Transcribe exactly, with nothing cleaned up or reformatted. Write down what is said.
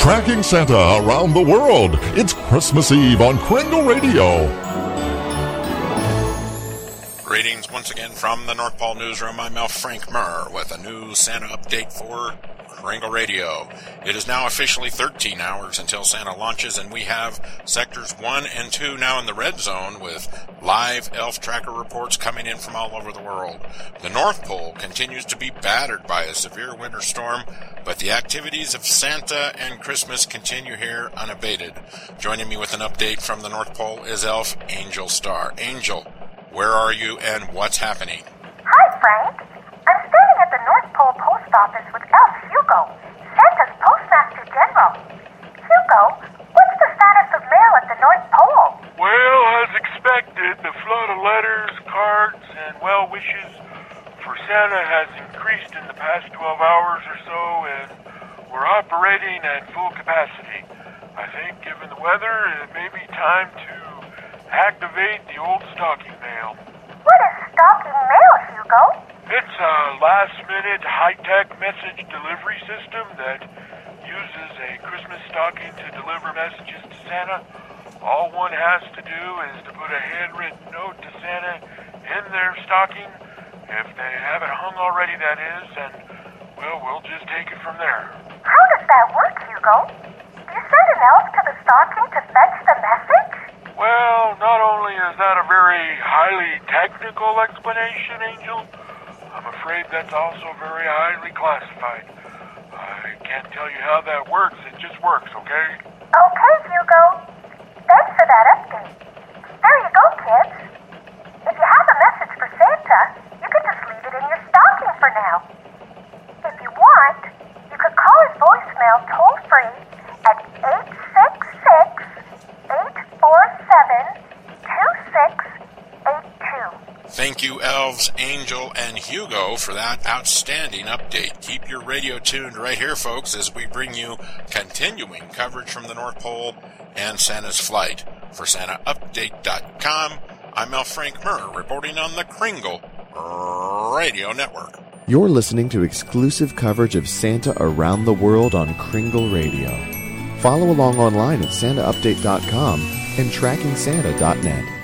Tracking Santa around the world. It's Christmas Eve on Kringle Radio. Greetings once again from the North Pole Newsroom. I'm Mel Frank Murr with a new Santa update for Kringle Radio. It is now officially thirteen hours until Santa launches, and we have sectors one and two now in the red zone with live elf tracker reports coming in from all over the world. The North Pole continues to be battered by a severe winter storm, but the activities of Santa and Christmas continue here unabated. Joining me with an update from the North Pole is Elf Angel Star. Angel, where are you and what's happening? Hi, Frank. I'm standing at the North Pole Post Office with Elf Hugo, Santa's Postmaster General. Hugo, what's the status of mail at the North Pole? Well, as expected, the flood of letters, cards, and well wishes for Santa has increased in the past twelve hours or so, and we're operating at full capacity. I think, given the weather, it may be time to activate the old stocking mail. What is stocking mail, Hugo? It's a last-minute high-tech message delivery system that uses a Christmas stocking to deliver messages to Santa. All one has to do is to put a handwritten note to Santa in their stocking, if they have it hung already, that is, and, well, we'll just take it from there. How does that work, Hugo? Do you send an elf to the stocking to fetch the message? Well, not only is that a very highly technical explanation, Angel, I'm afraid that's also very highly classified. I can't tell you how that works, it just works, okay? Okay, Hugo. Thanks for that update. There you go, kids. If you have a message for Santa, you can just leave it in your stocking for now. If you want, you could call his voicemail toll-free at eight six six, eight four seven, two six eight two. Thank you, Elves, Angel, and Hugo, for that outstanding update. Keep your radio tuned right here, folks, as we bring you continuing coverage from the North Pole and Santa's flight. For Santa Update dot com, I'm Mel Frank Murr, reporting on the Kringle Radio Network. You're listening to exclusive coverage of Santa around the world on Kringle Radio. Follow along online at Santa Update dot com and Tracking Santa dot net.